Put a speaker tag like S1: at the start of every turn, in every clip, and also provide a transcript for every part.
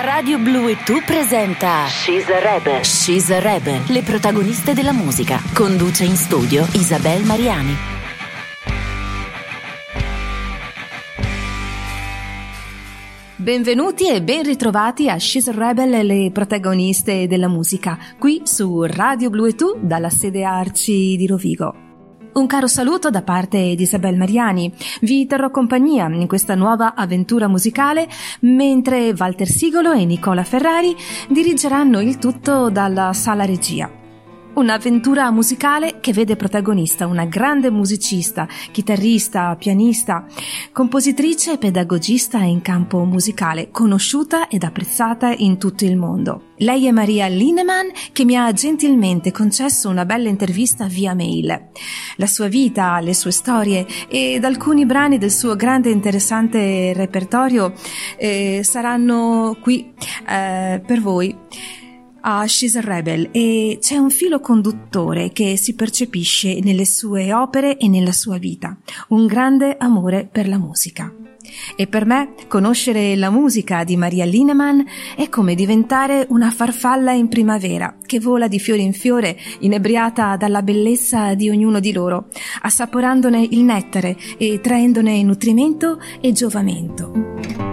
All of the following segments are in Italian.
S1: Radio Blu e Tu presenta She's a Rebel. She's a Rebel, le protagoniste della musica. Conduce in studio Isabel Mariani.
S2: Benvenuti e ben ritrovati a She's a Rebel, le protagoniste della musica, qui su Radio Blu e Tu dalla sede Arci di Rovigo. Un caro saluto da parte di Isabel Mariani. Vi terrò compagnia in questa nuova avventura musicale mentre Walter Sigolo e Nicola Ferrari dirigeranno il tutto dalla sala regia. Un'avventura musicale che vede protagonista una grande musicista, chitarrista, pianista, compositrice e pedagogista in campo musicale, conosciuta ed apprezzata in tutto il mondo. Lei è Maria Linnemann, che mi ha gentilmente concesso una bella intervista via mail. La sua vita, le sue storie ed alcuni brani del suo grande e interessante repertorio saranno qui per voi a She's a Rebel, e c'è un filo conduttore che si percepisce nelle sue opere e nella sua vita, un grande amore per la musica. E per me conoscere la musica di Maria Linnemann è come diventare una farfalla in primavera che vola di fiore in fiore, inebriata dalla bellezza di ognuno di loro, assaporandone il nettare e traendone nutrimento e giovamento.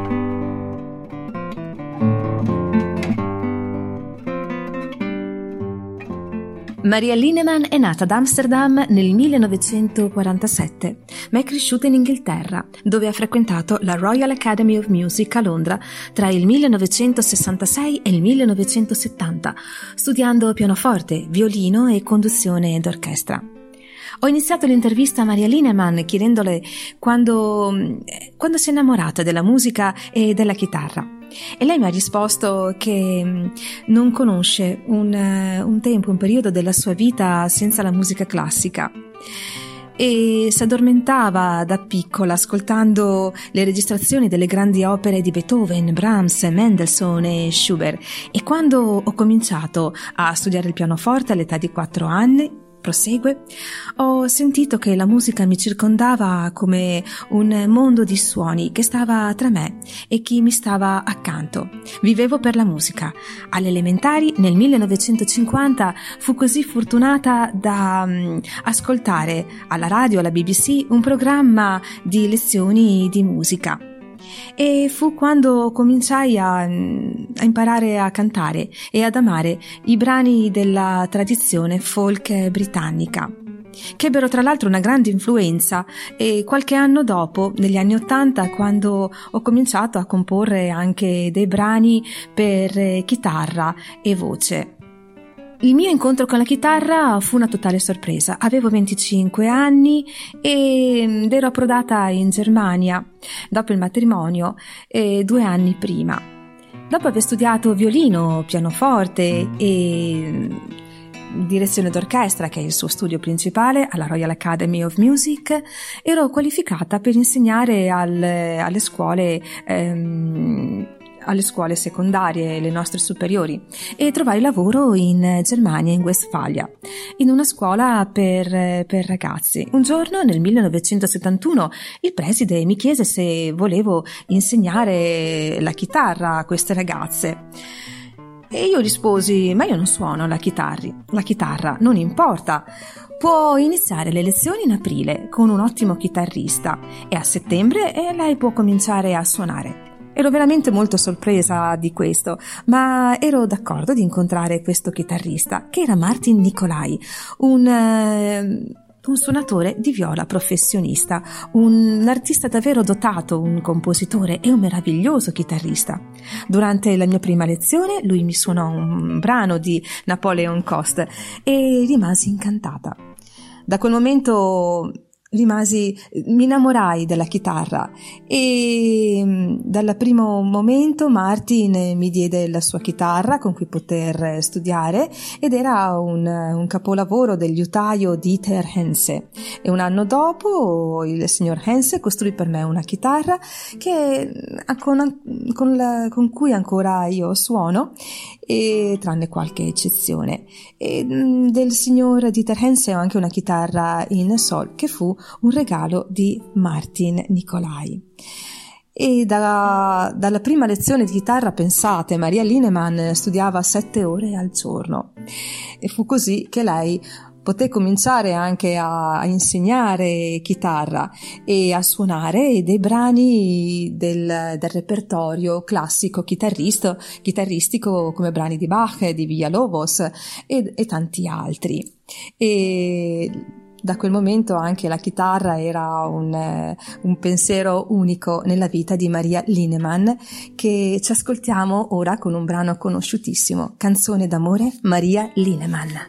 S2: Maria Linnemann è nata ad Amsterdam nel 1947, ma è cresciuta in Inghilterra, dove ha frequentato la Royal Academy of Music a Londra tra il 1966 e il 1970, studiando pianoforte, violino e conduzione d'orchestra. Ho iniziato l'intervista a Maria Linnemann chiedendole quando si è innamorata della musica e della chitarra. E lei mi ha risposto che non conosce un periodo della sua vita senza la musica classica, e si addormentava da piccola ascoltando le registrazioni delle grandi opere di Beethoven, Brahms, Mendelssohn e Schubert. E quando ho cominciato a studiare il pianoforte all'età di 4 anni, prosegue, ho sentito che la musica mi circondava come un mondo di suoni che stava tra me e chi mi stava accanto. Vivevo per la musica. Alle elementari, nel 1950, fu così fortunata da ascoltare alla radio, alla BBC, un programma di lezioni di musica. E fu quando cominciai a imparare a cantare e ad amare i brani della tradizione folk britannica, che ebbero tra l'altro una grande influenza, e qualche anno dopo, negli anni '80, quando ho cominciato a comporre anche dei brani per chitarra e voce. Il mio incontro con la chitarra fu una totale sorpresa. Avevo 25 anni ed ero approdata in Germania dopo il matrimonio 2 anni prima. Dopo aver studiato violino, pianoforte e direzione d'orchestra, che è il suo studio principale, alla Royal Academy of Music, ero qualificata per insegnare alle scuole secondarie, le nostre superiori, e trovai lavoro in Germania, in Westfalia, in una scuola per ragazzi. Un giorno, nel 1971, il preside mi chiese se volevo insegnare la chitarra a queste ragazze. E io risposi: ma io non suono la chitarra, non importa. Può iniziare le lezioni in aprile con un ottimo chitarrista e a settembre lei può cominciare a suonare. Ero veramente molto sorpresa di questo, ma ero d'accordo di incontrare questo chitarrista, che era Martin Nicolai, un suonatore di viola professionista, un artista davvero dotato, un compositore e un meraviglioso chitarrista. Durante la mia prima lezione lui mi suonò un brano di Napoleon Cost e rimasi incantata. Da quel momento mi innamorai della chitarra, e dal primo momento Martin mi diede la sua chitarra con cui poter studiare, ed era un capolavoro del liutaio Dieter Hense. E un anno dopo il signor Hense costruì per me una chitarra con cui ancora io suono, e tranne qualche eccezione. E del signor Dieter Hense ho anche una chitarra in sol che fu un regalo di Martin Nicolai. E dalla prima lezione di chitarra, pensate, Maria Lineman studiava 7 ore al giorno, e fu così che lei poté cominciare anche a insegnare chitarra e a suonare dei brani del repertorio classico chitarristico, come brani di Bach, di Villalobos e tanti altri. E da quel momento anche la chitarra era un pensiero unico nella vita di Maria Lineman, che ci ascoltiamo ora con un brano conosciutissimo, Canzone d'amore, Maria Lineman.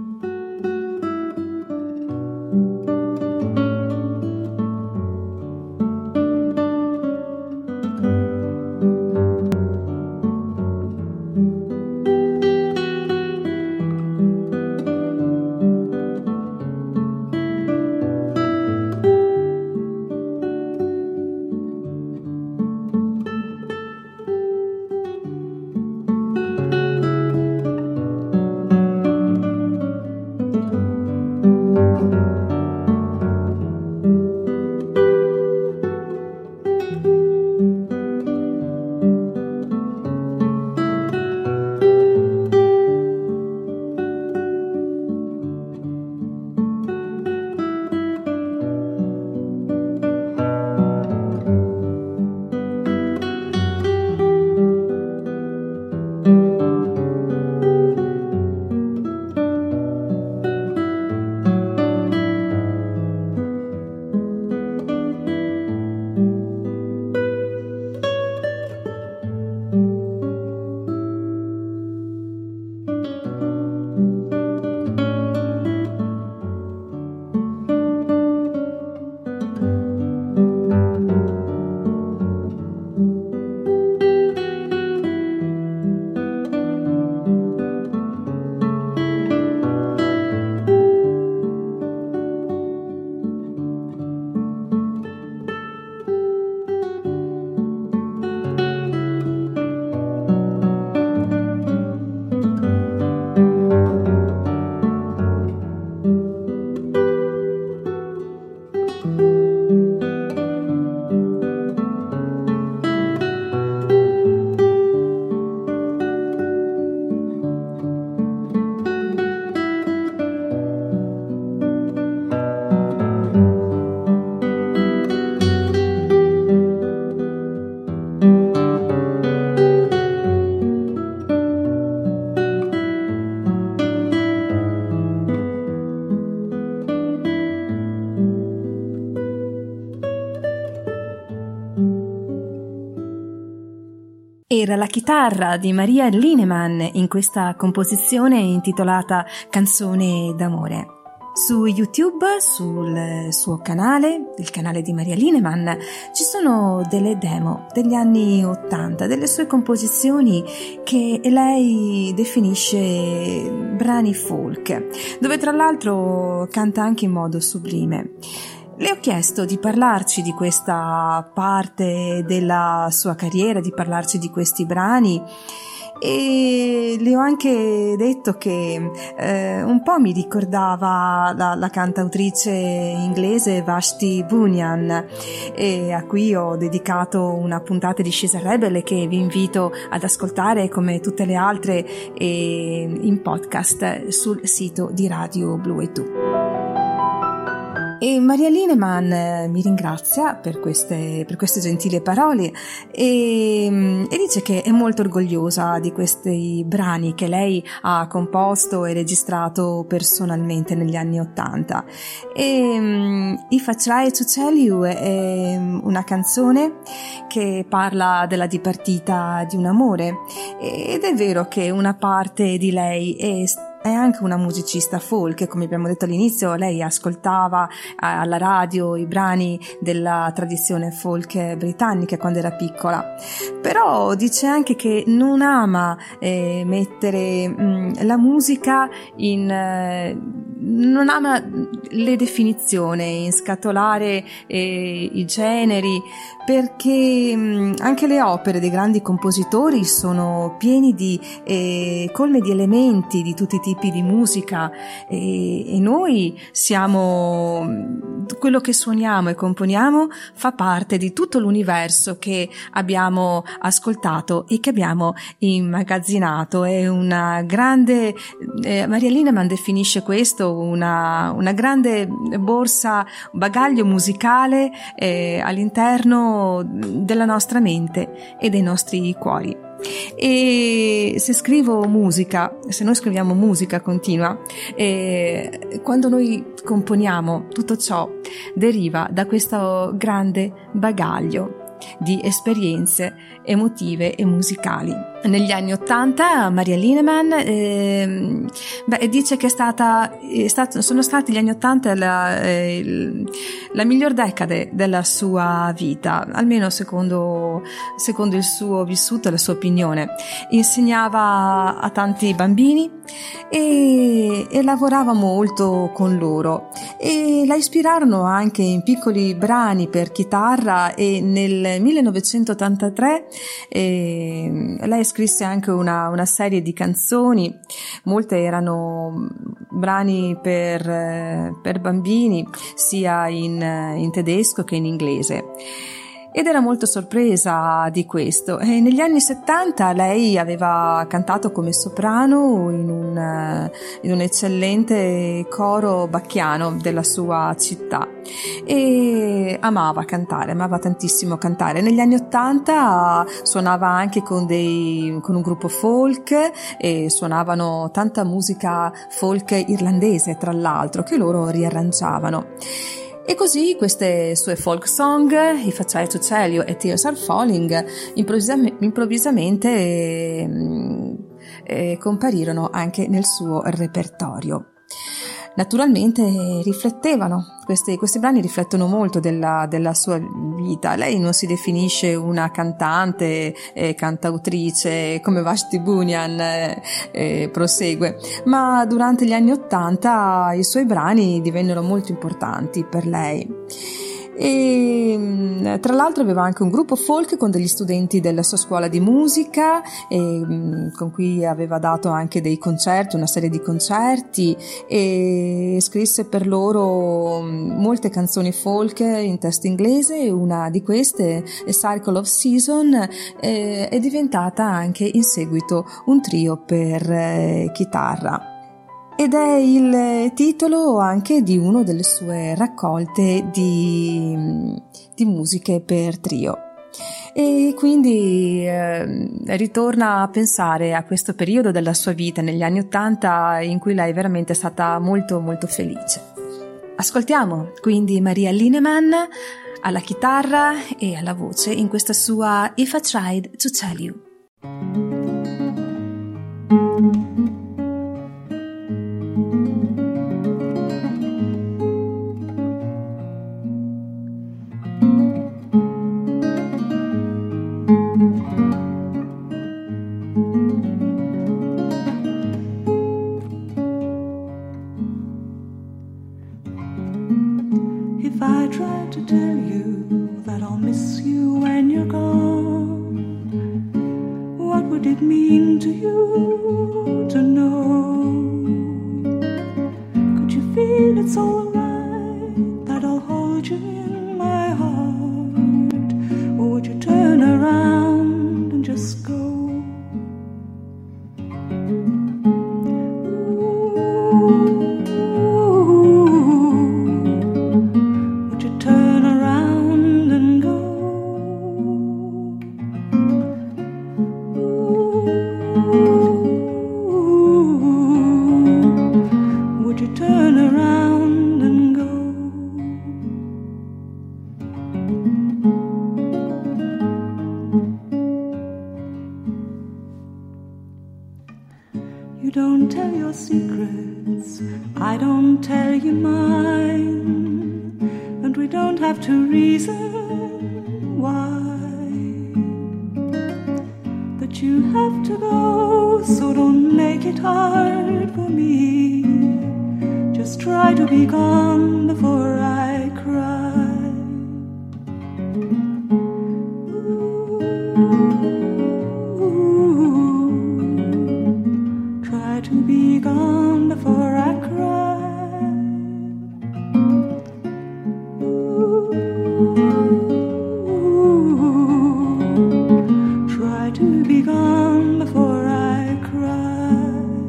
S2: Era la chitarra di Maria Lineman in questa composizione intitolata Canzone d'amore. Su YouTube, sul suo canale, il canale di Maria Lineman, ci sono delle demo degli anni 80, delle sue composizioni che lei definisce brani folk, dove tra l'altro canta anche in modo sublime. Le ho chiesto di parlarci di questa parte della sua carriera, di parlarci di questi brani, e le ho anche detto che un po' mi ricordava la cantautrice inglese Vashti Bunyan, e a cui ho dedicato una puntata di She's a Rebel che vi invito ad ascoltare come tutte le altre in podcast sul sito di Radio Blu e Tu. E Maria Lineman mi ringrazia per queste gentili parole e dice che è molto orgogliosa di questi brani che lei ha composto e registrato personalmente negli anni '80. If I Try to Tell You è una canzone che parla della dipartita di un amore, ed è vero che una parte di lei è anche una musicista folk. Come abbiamo detto all'inizio, lei ascoltava alla radio i brani della tradizione folk britannica quando era piccola, però dice anche che non ama mettere la musica non ama le definizioni, inscatolare i generi, perché anche le opere dei grandi compositori sono pieni di colme di elementi di tutti i tipi di musica, e noi siamo, quello che suoniamo e componiamo fa parte di tutto l'universo che abbiamo ascoltato e che abbiamo immagazzinato. È una grande, Maria Lineman definisce questo una grande borsa, bagaglio musicale all'interno della nostra mente e dei nostri cuori. E se noi scriviamo musica continua, quando noi componiamo, tutto ciò deriva da questo grande bagaglio di esperienze emotive e musicali. Negli anni '80 Maria Lineman dice che sono stati gli anni '80 la miglior decade della sua vita, almeno secondo il suo vissuto e la sua opinione. Insegnava a tanti bambini e lavorava molto con loro, e la ispirarono anche in piccoli brani per chitarra, e nel 1983 lei scrisse anche una serie di canzoni. Molte erano brani per bambini, sia in tedesco che in inglese, ed era molto sorpresa di questo. E negli anni 70 lei aveva cantato come soprano in un eccellente coro bacchiano della sua città, e amava tantissimo cantare. Negli anni 80 suonava anche con un gruppo folk, e suonavano tanta musica folk irlandese, tra l'altro, che loro riarrangiavano. E così queste sue folk song, If I Try to Tell You e Tears Are Falling, improvvisamente comparirono anche nel suo repertorio. Naturalmente questi brani riflettono molto della sua vita. Lei non si definisce una cantante, cantautrice come Vashti Bunyan, prosegue, ma durante gli anni '80 i suoi brani divennero molto importanti per lei. E tra l'altro aveva anche un gruppo folk con degli studenti della sua scuola di musica, con cui aveva dato anche dei concerti, una serie di concerti, e scrisse per loro molte canzoni folk in testo inglese, e una di queste, A Circle of Season, è diventata anche in seguito un trio per chitarra. Ed è il titolo anche di una delle sue raccolte di musiche per trio. E quindi ritorna a pensare a questo periodo della sua vita negli anni '80 in cui lei veramente è stata molto molto felice. Ascoltiamo quindi Maria Lineman alla chitarra e alla voce in questa sua If I Tried to Tell You.
S3: If I tried to tell you that I'll miss you when you're gone, what would it mean to you to know? Could you feel it's all right that I'll hold you in my heart? Or would you turn around and just go? You don't tell your secrets, I don't tell you mine, and we don't have to reason why. But you have to go, so don't make it hard for me. Just try to be gone before I cry. Try to be gone before I cry. Try to be gone before I cry.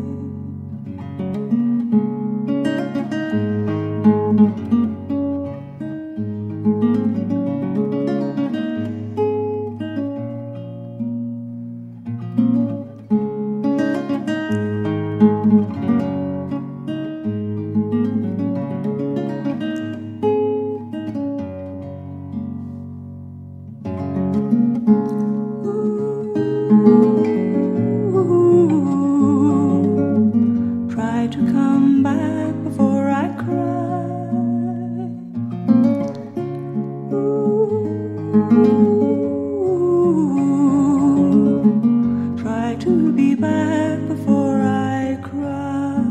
S3: Try to come back before I cry. Try to be back before I cry.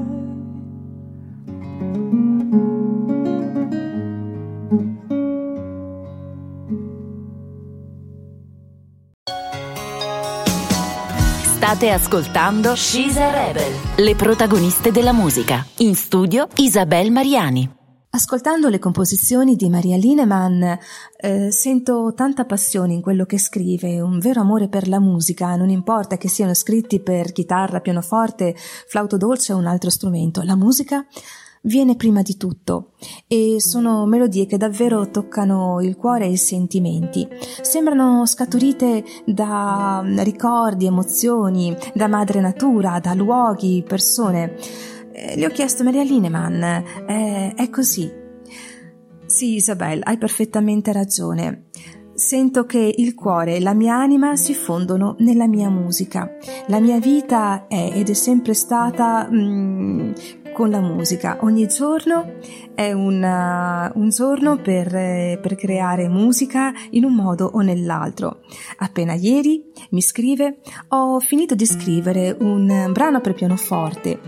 S1: State ascoltando She's a Rebel, le protagoniste della musica. In studio Isabel Mariani.
S2: Ascoltando le composizioni di Maria Lineman sento tanta passione in quello che scrive, un vero amore per la musica, non importa che siano scritti per chitarra, pianoforte, flauto dolce o un altro strumento, la musica viene prima di tutto e sono melodie che davvero toccano il cuore e i sentimenti. Sembrano scaturite da ricordi, emozioni, da madre natura, da luoghi, persone. Le ho chiesto: Maria Lineman, è così? Sì, Isabel, hai perfettamente ragione. Sento che il cuore e la mia anima si fondono nella mia musica. La mia vita è ed è sempre stata con la musica. Ogni giorno è un giorno per creare musica in un modo o nell'altro. Appena ieri mi scrive, ho finito di scrivere un brano per pianoforte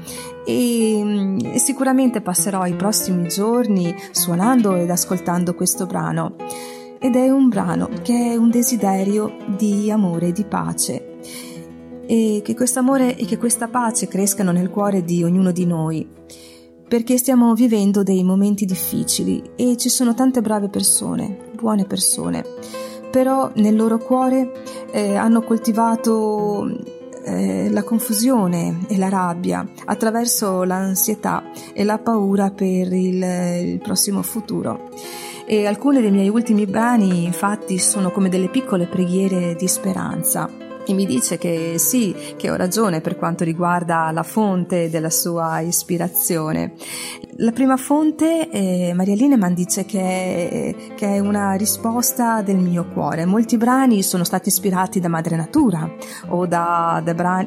S2: e sicuramente passerò i prossimi giorni suonando ed ascoltando questo brano. Ed è un brano che è un desiderio di amore e di pace, e che questo amore e che questa pace crescano nel cuore di ognuno di noi, perché stiamo vivendo dei momenti difficili e ci sono tante brave persone, buone persone, però nel loro cuore hanno coltivato la confusione e la rabbia attraverso l'ansietà e la paura per il prossimo futuro. E alcuni dei miei ultimi brani infatti sono come delle piccole preghiere di speranza. E mi dice che sì, che ho ragione per quanto riguarda la fonte della sua ispirazione. La prima fonte, Maria Lineman dice che è una risposta del mio cuore. Molti brani sono stati ispirati da madre natura o da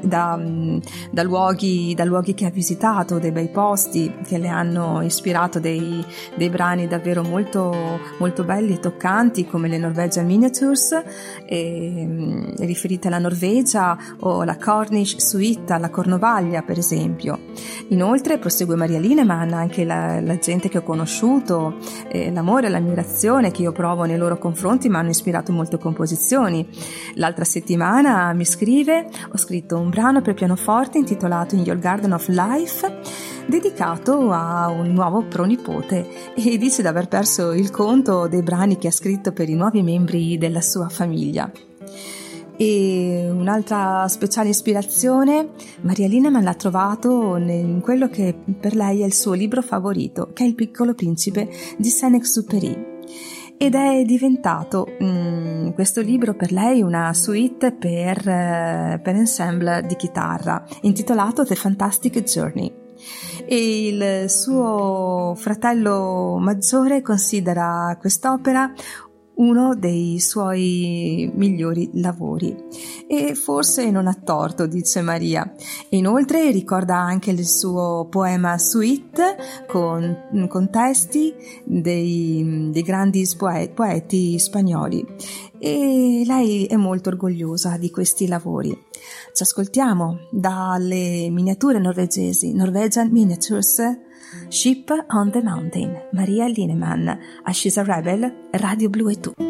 S2: luoghi che ha visitato, dei bei posti che le hanno ispirato, dei brani davvero molto, molto belli e toccanti, come le Norwegian Miniatures, riferite alla Norvegia, o la Cornish Suite alla Cornovaglia, per esempio. Inoltre, prosegue Maria Lineman, anche la gente che ho conosciuto, l'amore e l'ammirazione che io provo nei loro confronti mi hanno ispirato molte composizioni. L'altra settimana mi scrive: ho scritto un brano per pianoforte intitolato In Your Garden of Life, dedicato a un nuovo pronipote, e dice di aver perso il conto dei brani che ha scritto per i nuovi membri della sua famiglia. E un'altra speciale ispirazione Maria Lineman l'ha trovato in quello che per lei è il suo libro favorito, che è Il Piccolo Principe di Saint-Exupéry, ed è diventato questo libro per lei una suite per ensemble di chitarra intitolato The Fantastic Journey. E il suo fratello maggiore considera quest'opera uno dei suoi migliori lavori, e forse non ha torto, dice Maria. E inoltre ricorda anche il suo poema Suite con testi dei grandi poeti spagnoli, e lei è molto orgogliosa di questi lavori. Ci ascoltiamo dalle miniature norvegesi, Norwegian Miniatures, Ship on the Mountain, Maria Linnemann, a She's a Rebel, Radio Blu e Tu.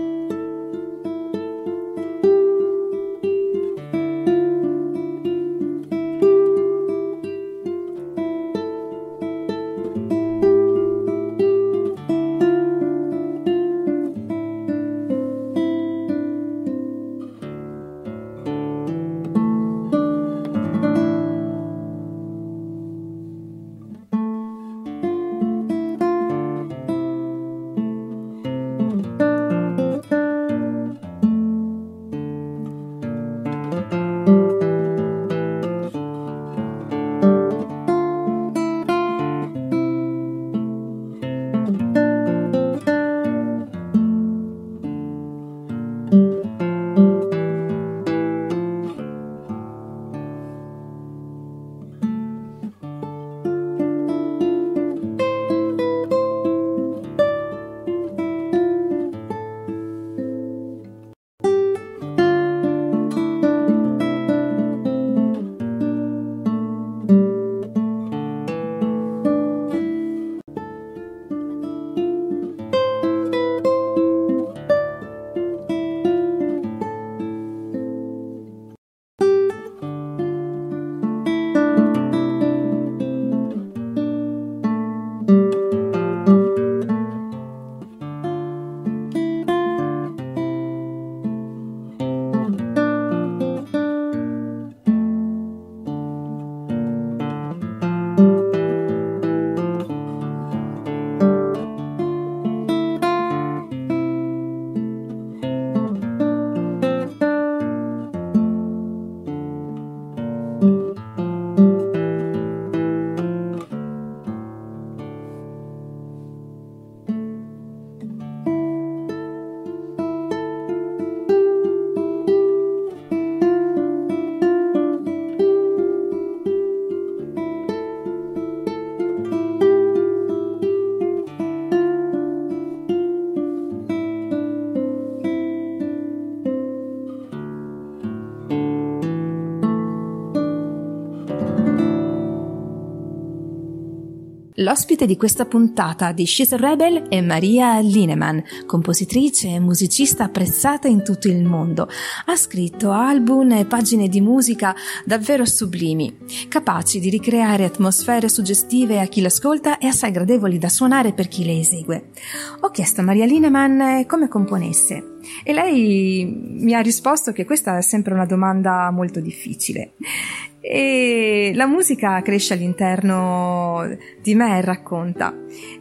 S2: L'ospite di questa puntata di She's a Rebel è Maria Linnemann, compositrice e musicista apprezzata in tutto il mondo. Ha scritto album e pagine di musica davvero sublimi, capaci di ricreare atmosfere suggestive a chi l'ascolta e assai gradevoli da suonare per chi le esegue. Ho chiesto a Maria Linnemann come componesse e lei mi ha risposto che questa è sempre una domanda molto difficile. E la musica cresce all'interno di me, racconta,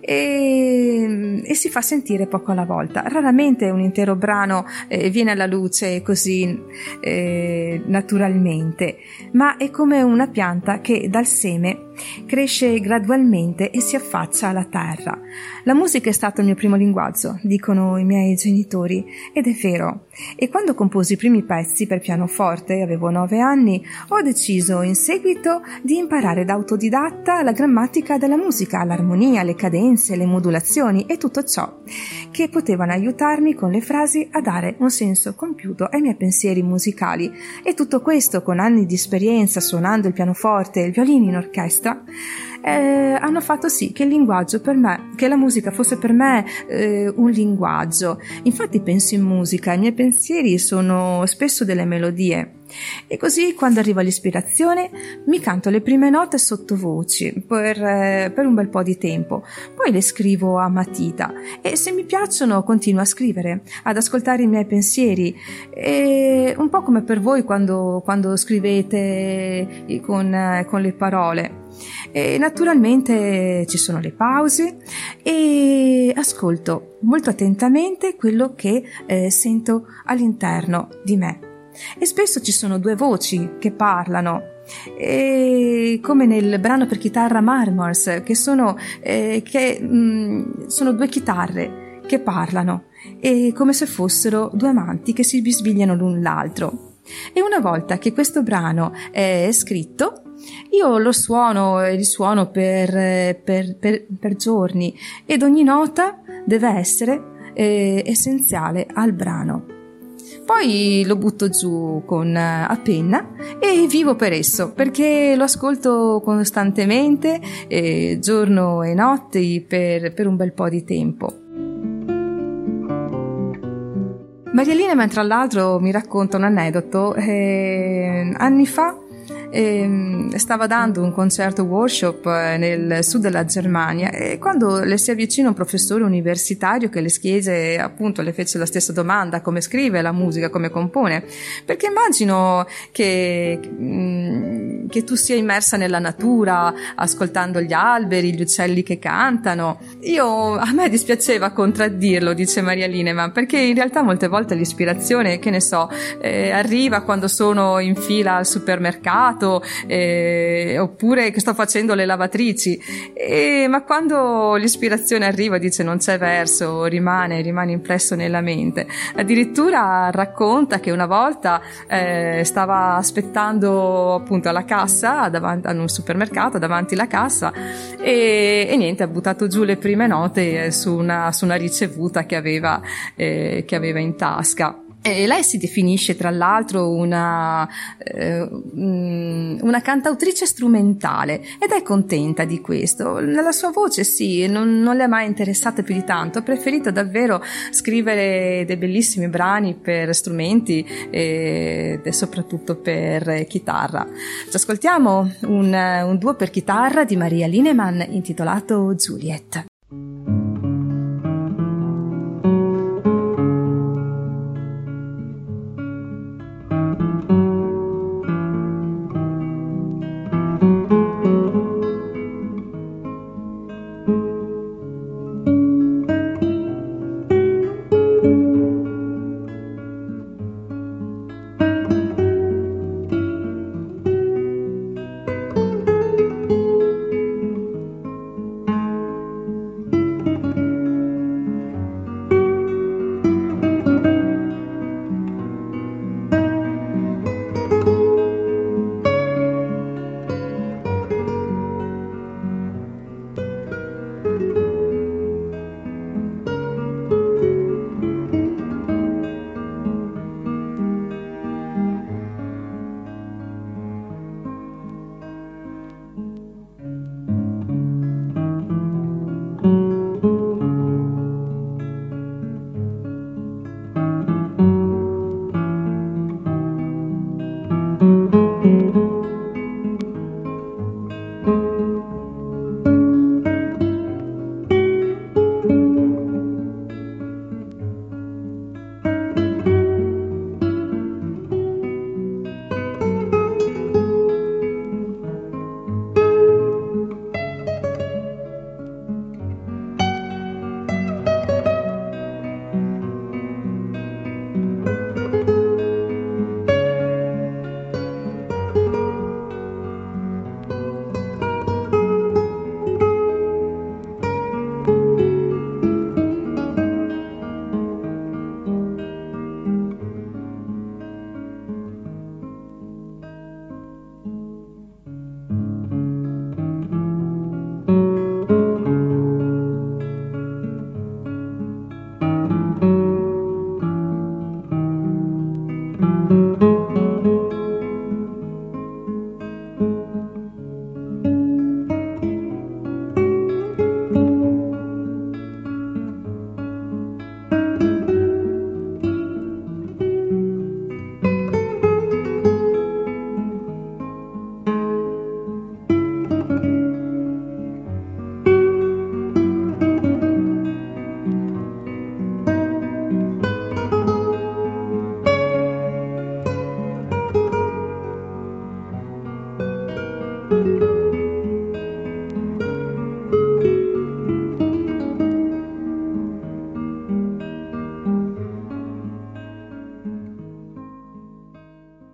S2: e si fa sentire poco alla volta. Raramente un intero brano viene alla luce così naturalmente, ma è come una pianta che dal seme cresce gradualmente e si affaccia alla terra. La musica è stato il mio primo linguaggio, dicono i miei genitori, ed è vero. E quando composi i primi pezzi per pianoforte, avevo 9 anni, ho deciso in seguito di imparare da autodidatta la grammatica della musica, l'armonia, le cadenze, le modulazioni e tutto ciò che potevano aiutarmi con le frasi a dare un senso compiuto ai miei pensieri musicali. E tutto questo con anni di esperienza suonando il pianoforte e il violino in orchestra hanno fatto sì che il linguaggio per me, che la musica fosse per me un linguaggio. Infatti penso in musica, i miei pensieri sono spesso delle melodie. E così quando arriva l'ispirazione mi canto le prime note sottovoce per un bel po' di tempo, poi le scrivo a matita e se mi piacciono continuo a scrivere, ad ascoltare i miei pensieri, e un po' come per voi quando scrivete con le parole. E naturalmente ci sono le pause e ascolto molto attentamente quello che sento all'interno di me. E spesso ci sono due voci che parlano, come nel brano per chitarra Marmors, che sono due chitarre che parlano, come se fossero due amanti che si bisbigliano l'un l'altro. E una volta che questo brano è scritto, io lo suono e risuono per giorni, ed ogni nota deve essere essenziale al brano. Poi lo butto giù a penna e vivo per esso, perché lo ascolto costantemente, giorno e notte, per un bel po' di tempo. Maria Lineman, tra l'altro, mi racconta un aneddoto. Anni fa stava dando un concerto workshop nel sud della Germania, e quando le si avvicina un professore universitario che le chiese, appunto, le fece la stessa domanda: come scrive la musica, come compone, perché immagino che tu sia immersa nella natura, ascoltando gli alberi, gli uccelli che cantano. A me dispiaceva contraddirlo, dice Maria Lineman, perché in realtà molte volte l'ispirazione, che ne so, arriva quando sono in fila al supermercato, oppure che sto facendo le lavatrici, ma quando l'ispirazione arriva, dice, non c'è verso, rimane impresso nella mente. Addirittura racconta che una volta stava aspettando appunto alla cassa davanti a un supermercato, davanti alla cassa, e niente, ha buttato giù le prime note su una ricevuta che aveva in tasca. E lei si definisce, tra l'altro, una cantautrice strumentale, ed è contenta di questo. Nella sua voce sì, non le è mai interessata più di tanto, ha preferito davvero scrivere dei bellissimi brani per strumenti e soprattutto per chitarra. Ci ascoltiamo un duo per chitarra di Maria Lineman intitolato Juliet.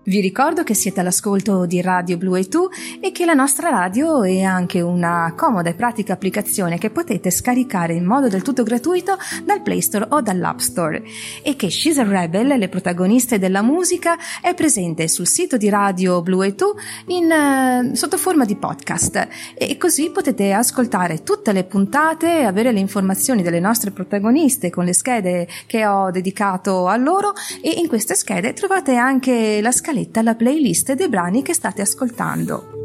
S2: Vi ricordo che siete all'ascolto di Radio Blue A2 e che la nostra radio è anche una comoda e pratica applicazione che potete scaricare in modo del tutto gratuito dal Play Store o dall'App Store, e che She's a Rebel, le protagoniste della musica, è presente sul sito di Radio Blue A2 sotto forma di podcast, e così potete ascoltare tutte le puntate, avere le informazioni delle nostre protagoniste con le schede che ho dedicato a loro, e in queste schede trovate anche la scaletta, la playlist dei brani che state ascoltando.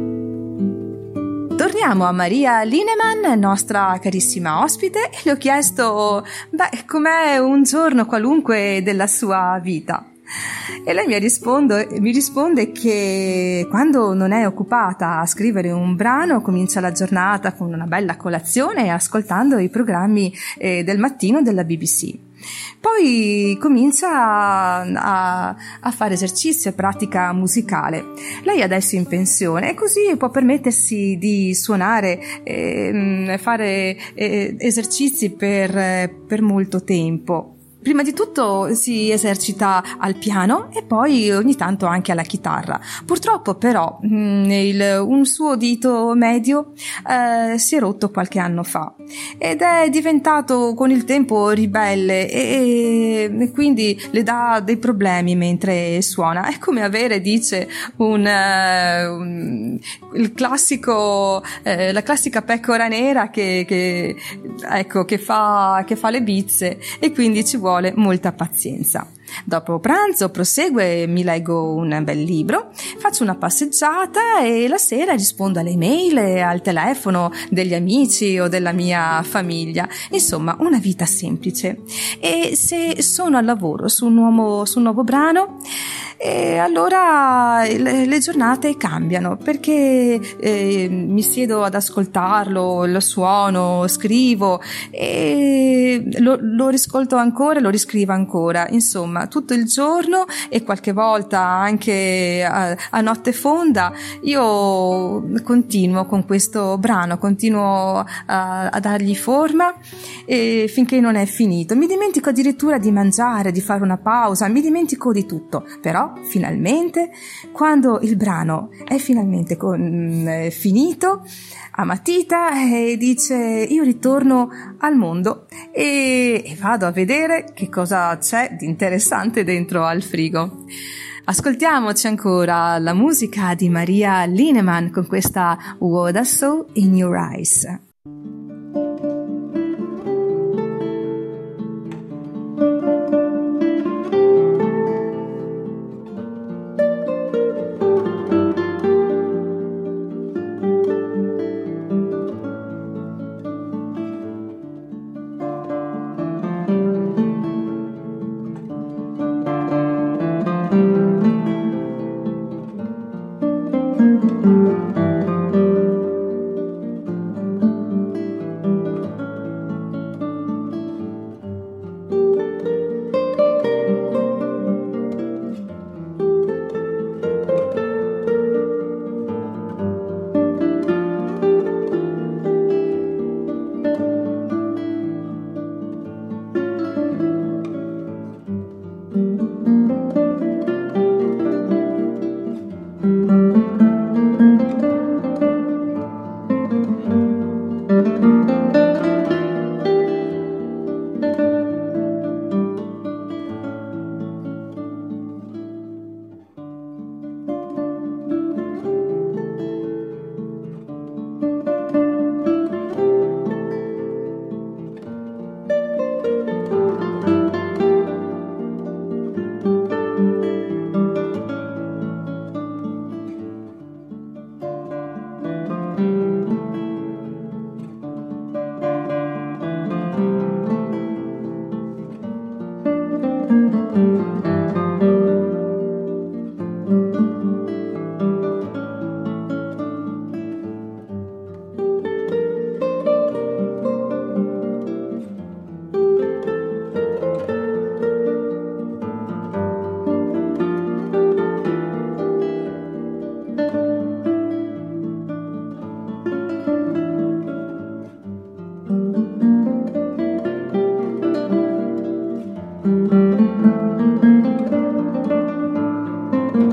S2: Torniamo a Maria Lineman, nostra carissima ospite, e le ho chiesto com'è un giorno qualunque della sua vita. E lei mi risponde che quando non è occupata a scrivere un brano comincia la giornata con una bella colazione ascoltando i programmi del mattino della BBC. Poi comincia a fare esercizio e pratica musicale. Lei adesso è in pensione e così può permettersi di suonare e fare esercizi per molto tempo. Prima di tutto si esercita al piano e poi ogni tanto anche alla chitarra. Purtroppo però un suo dito medio si è rotto qualche anno fa ed è diventato con il tempo ribelle e quindi le dà dei problemi mentre suona. È come avere, dice, il classico la classica pecora nera che fa le bizze, e quindi ci vuole molta pazienza. Dopo pranzo prosegue, mi leggo un bel libro, faccio una passeggiata e la sera rispondo alle email e al telefono degli amici o della mia famiglia. Insomma, una vita semplice. E se sono al lavoro su un nuovo brano, allora le giornate cambiano, perché mi siedo ad ascoltarlo, lo suono, scrivo e lo riscolto ancora, lo riscrivo ancora, insomma tutto il giorno, e qualche volta anche a notte fonda io continuo con questo brano, continuo a dargli forma finché non è finito. Mi dimentico addirittura di mangiare, di fare una pausa, mi dimentico di tutto, però finalmente, quando il brano è finalmente finito, a matita e dice: io ritorno al mondo e vado a vedere che cosa c'è di interessante dentro al frigo. Ascoltiamoci ancora la musica di Maria Lineman con questa What I Saw in Your Eyes.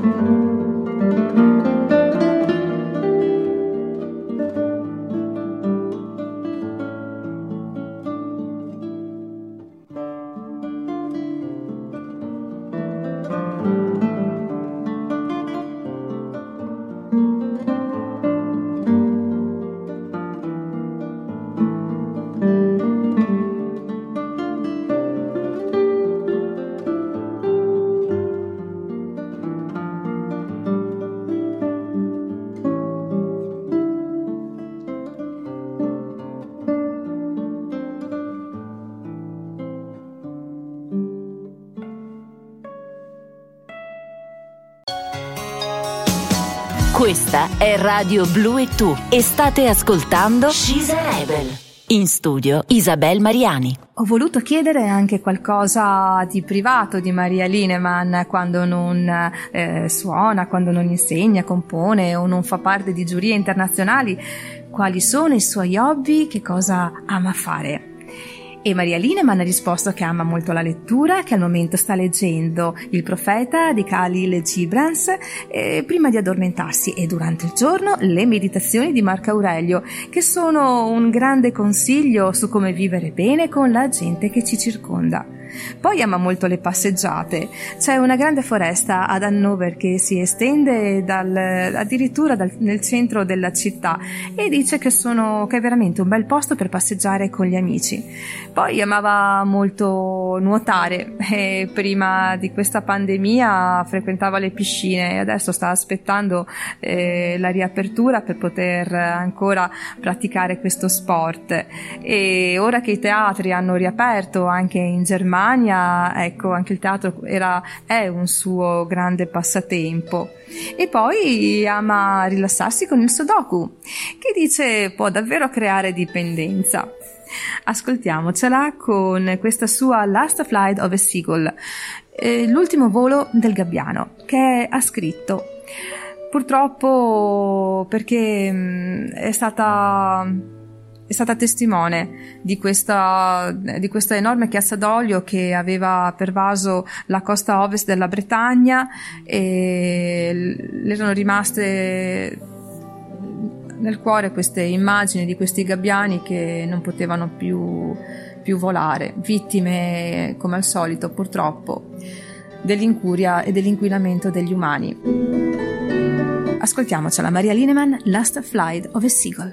S1: Questa è Radio Blu e Tu e state ascoltando She's a Rebel. In studio Isabel Mariani.
S2: Ho voluto chiedere anche qualcosa di privato di Maria Lineman quando non suona, quando non insegna, compone o non fa parte di giurie internazionali. Quali sono i suoi hobby? Che cosa ama fare? E Maria Lineman ha risposto che ama molto la lettura, che al momento sta leggendo Il Profeta di Khalil Gibran prima di addormentarsi, e durante il giorno le meditazioni di Marco Aurelio, che sono un grande consiglio su come vivere bene con la gente che ci circonda. Poi ama molto le passeggiate. C'è una grande foresta ad Hannover che si estende addirittura nel centro della città, e dice che è veramente un bel posto per passeggiare con gli amici. Poi amava molto nuotare e prima di questa pandemia frequentava le piscine, e adesso sta aspettando la riapertura per poter ancora praticare questo sport. E ora che i teatri hanno riaperto anche in Germania, ecco, anche il teatro è un suo grande passatempo. E poi ama rilassarsi con il Sudoku, che dice può davvero creare dipendenza. Ascoltiamocela con questa sua Last Flight of a Seagull, l'ultimo volo del gabbiano, che ha scritto. Purtroppo, perché è stata testimone di questa enorme chiazza d'olio che aveva pervaso la costa ovest della Bretagna, e le erano rimaste nel cuore queste immagini di questi gabbiani che non potevano più volare, vittime come al solito purtroppo dell'incuria e dell'inquinamento degli umani. Ascoltiamocela, Maria Lineman, Last Flight of a Seagull.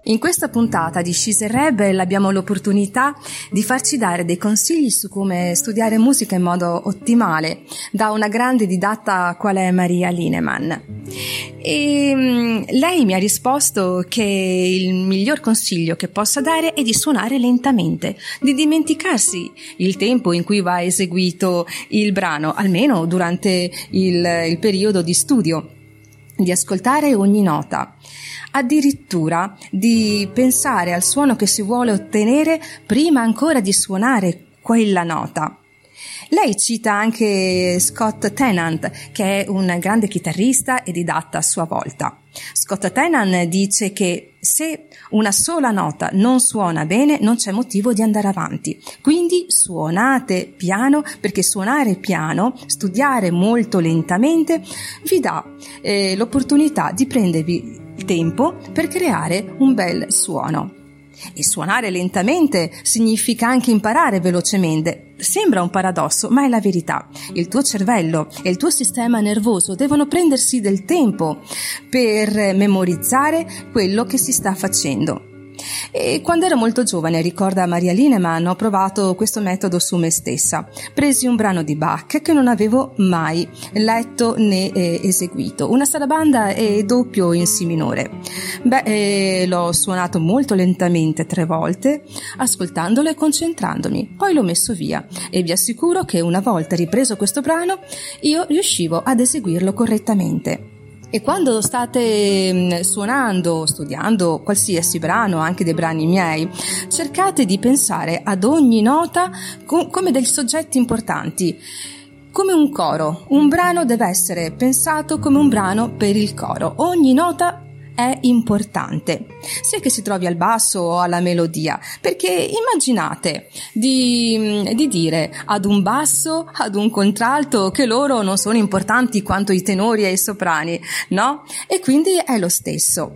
S2: In questa puntata di She's a Rebel abbiamo l'opportunità di farci dare dei consigli su come studiare musica in modo ottimale da una grande didatta qual è Maria Lineman. E lei mi ha risposto che il miglior consiglio che possa dare è di suonare lentamente, di dimenticarsi il tempo in cui va eseguito il brano, almeno durante il periodo di studio, di ascoltare ogni nota, addirittura di pensare al suono che si vuole ottenere prima ancora di suonare quella nota. Lei cita anche Scott Tennant, che è un grande chitarrista e didatta a sua volta. Scott Tennant dice che se una sola nota non suona bene non c'è motivo di andare avanti, quindi suonate piano, perché suonare piano, studiare molto lentamente vi dà l'opportunità di prendervi il tempo per creare un bel suono. E suonare lentamente significa anche imparare velocemente. Sembra un paradosso, ma è la verità. Il tuo cervello e il tuo sistema nervoso devono prendersi del tempo per memorizzare quello che si sta facendo. E quando ero molto giovane, ricorda Maria Lineman, ho provato questo metodo su me stessa. Presi un brano di Bach che non avevo mai letto né eseguito, una sarabanda e doppio in si minore. L'ho suonato molto lentamente 3 volte, ascoltandolo e concentrandomi, poi l'ho messo via e vi assicuro che una volta ripreso questo brano io riuscivo ad eseguirlo correttamente. E quando state suonando, studiando qualsiasi brano, anche dei brani miei, cercate di pensare ad ogni nota come dei soggetti importanti, come un coro. Un brano deve essere pensato come un brano per il coro. Ogni nota è importante, sia che si trovi al basso o alla melodia, perché immaginate di dire ad un basso, ad un contralto che loro non sono importanti quanto i tenori e i soprani, no? E quindi è lo stesso.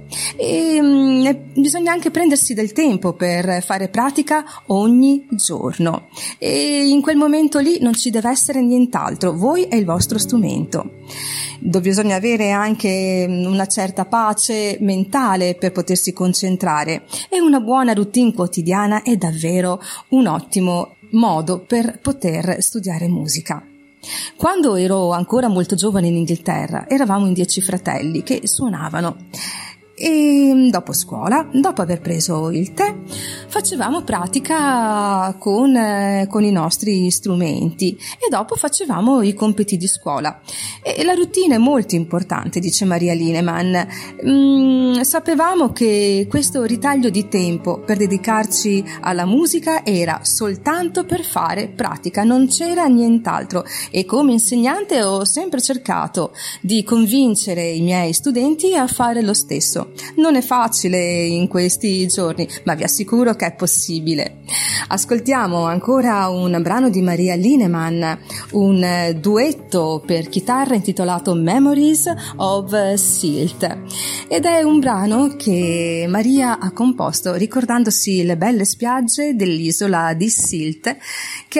S2: E bisogna anche prendersi del tempo per fare pratica ogni giorno e in quel momento lì non ci deve essere nient'altro, voi e il vostro strumento. Bisogna avere anche una certa pace mentale per potersi concentrare e una buona routine quotidiana è davvero un ottimo modo per poter studiare musica. Quando ero ancora molto giovane in Inghilterra eravamo in 10 fratelli che suonavano e dopo scuola, dopo aver preso il tè, facevamo pratica con i nostri strumenti e dopo facevamo i compiti di scuola. E la routine è molto importante, dice Maria Lineman. Sapevamo che questo ritaglio di tempo per dedicarci alla musica era soltanto per fare pratica, non c'era nient'altro, e come insegnante ho sempre cercato di convincere i miei studenti a fare lo stesso. Non è facile in questi giorni, ma vi assicuro che è possibile. Ascoltiamo ancora un brano di Maria Lineman, un duetto per chitarra intitolato Memories of Sylt, ed è un brano che Maria ha composto ricordandosi le belle spiagge dell'isola di Sylt, che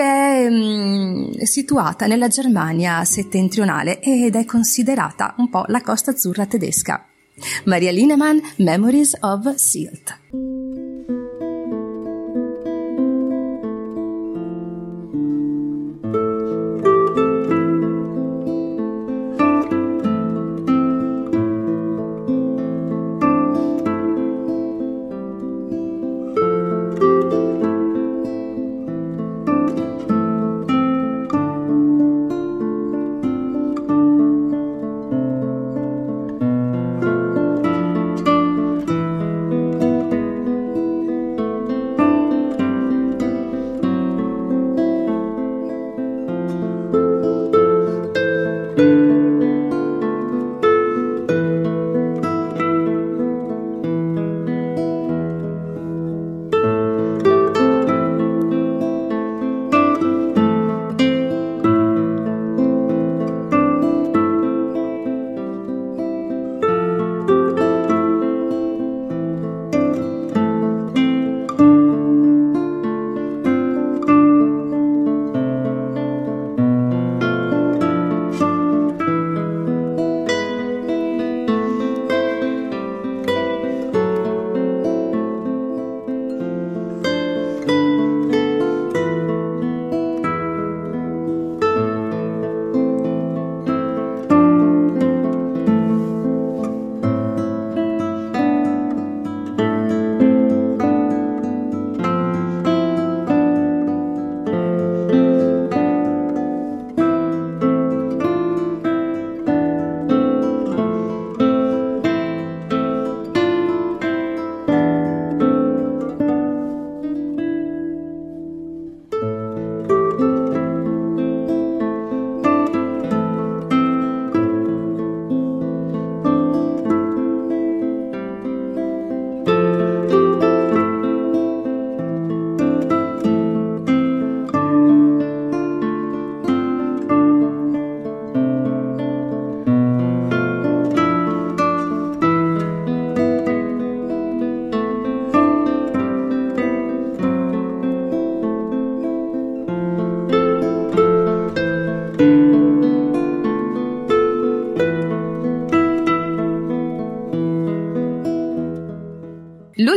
S2: è situata nella Germania settentrionale ed è considerata un po' la Costa Azzurra tedesca. Maria Lineman, Memories of Sylt.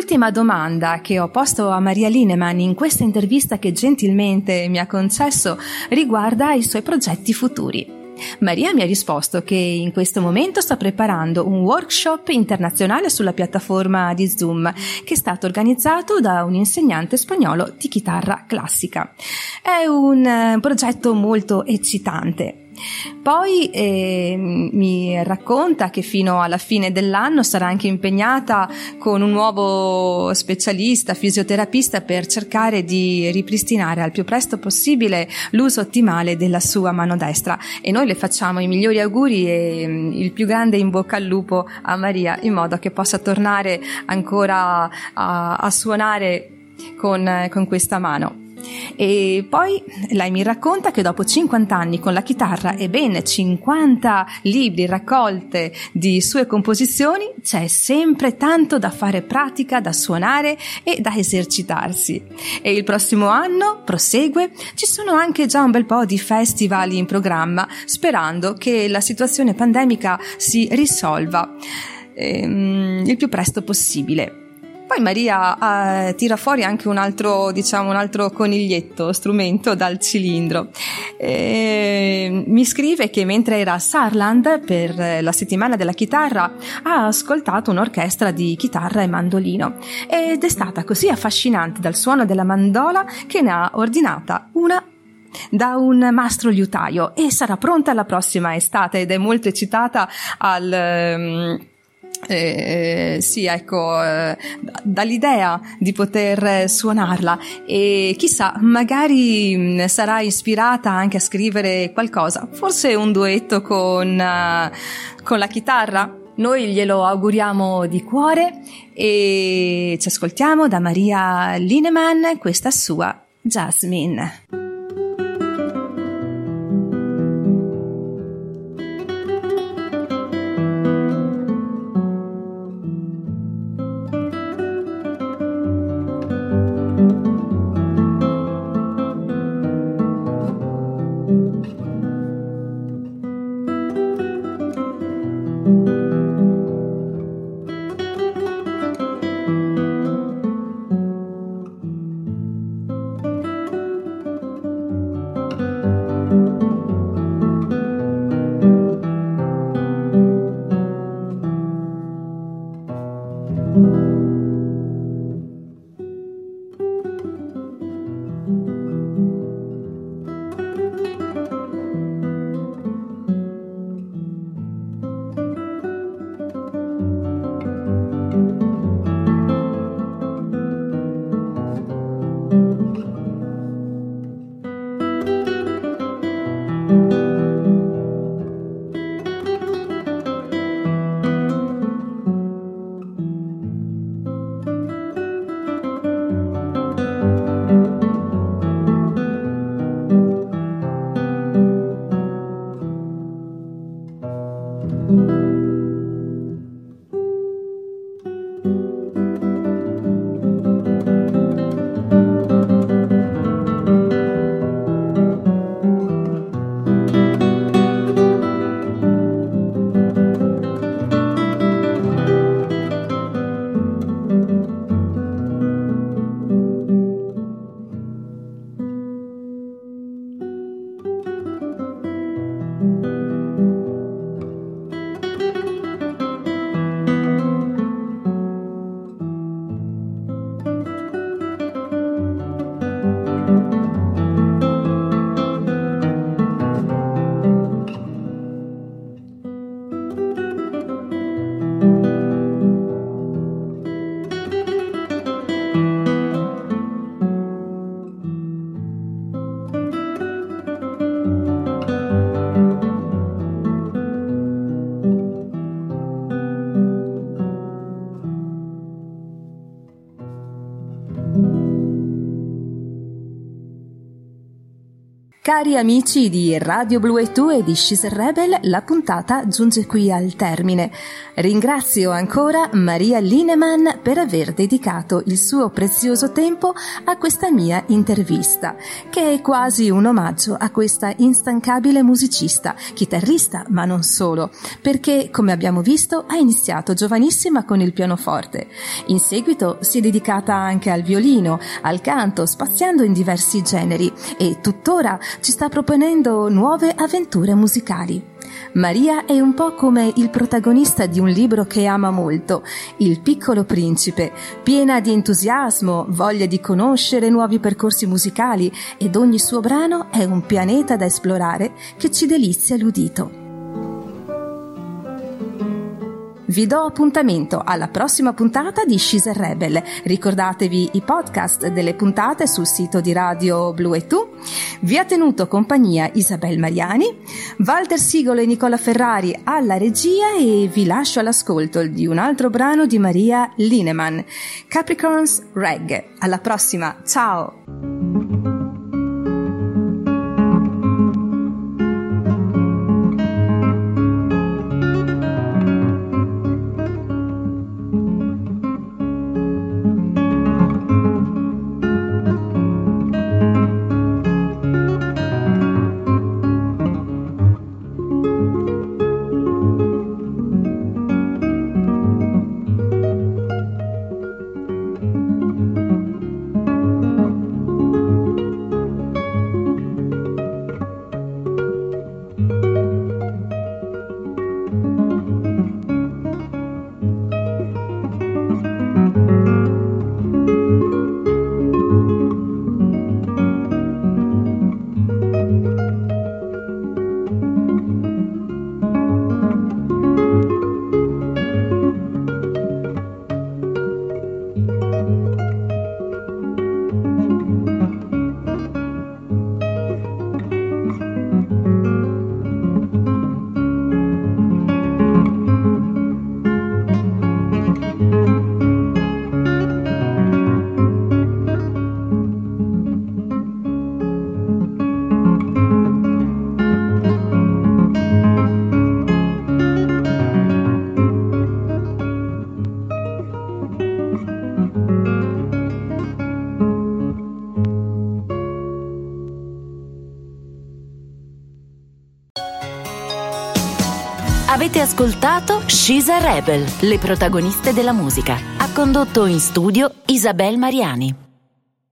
S2: l'ultima domanda che ho posto a Maria Lineman in questa intervista che gentilmente mi ha concesso riguarda i suoi progetti futuri. Maria mi ha risposto che in questo momento sta preparando un workshop internazionale sulla piattaforma di Zoom che è stato organizzato da un insegnante spagnolo di chitarra classica. È un progetto molto eccitante. Poi mi racconta che fino alla fine dell'anno sarà anche impegnata con un nuovo specialista, fisioterapista, per cercare di ripristinare al più presto possibile l'uso ottimale della sua mano destra, e noi le facciamo i migliori auguri e il più grande in bocca al lupo a Maria, in modo che possa tornare ancora a suonare con questa mano. E poi lei mi racconta che dopo 50 anni con la chitarra e ben 50 libri raccolte di sue composizioni c'è sempre tanto da fare pratica, da suonare e da esercitarsi. E il prossimo anno, prosegue, ci sono anche già un bel po' di festival in programma, sperando che la situazione pandemica si risolva il più presto possibile. Poi Maria tira fuori anche un altro coniglietto, strumento dal cilindro. Mi scrive che mentre era a Saarland per la settimana della chitarra ha ascoltato un'orchestra di chitarra e mandolino ed è stata così affascinante dal suono della mandola che ne ha ordinata una da un mastro liutaio e sarà pronta la prossima estate ed è molto eccitata dall'idea di poter suonarla, e chissà, magari sarà ispirata anche a scrivere qualcosa, forse un duetto con la chitarra. Noi glielo auguriamo di cuore e ci ascoltiamo da Maria Lineman questa sua Jasmine. Cari amici di Radio Blue2 e di She's a Rebel, la puntata giunge qui al termine. Ringrazio ancora Maria Lineman per aver dedicato il suo prezioso tempo a questa mia intervista, che è quasi un omaggio a questa instancabile musicista, chitarrista, ma non solo, perché, come abbiamo visto, ha iniziato giovanissima con il pianoforte. In seguito si è dedicata anche al violino, al canto, spaziando in diversi generi e tuttora ci sta proponendo nuove avventure musicali. Maria è un po' come il protagonista di un libro che ama molto, Il Piccolo Principe, piena di entusiasmo, voglia di conoscere nuovi percorsi musicali, ed ogni suo brano è un pianeta da esplorare che ci delizia l'udito. Vi do appuntamento alla prossima puntata di She's a Rebel. Ricordatevi i podcast delle puntate sul sito di Radio Blue2. Vi ha tenuto compagnia Isabel Mariani, Walter Sigolo e Nicola Ferrari alla regia, e vi lascio all'ascolto di un altro brano di Maria Lineman, Capricorn's Reggae. Alla prossima, ciao!
S1: Avete ascoltato She's a Rebel, le protagoniste della musica. Ha condotto in studio Isabel Mariani.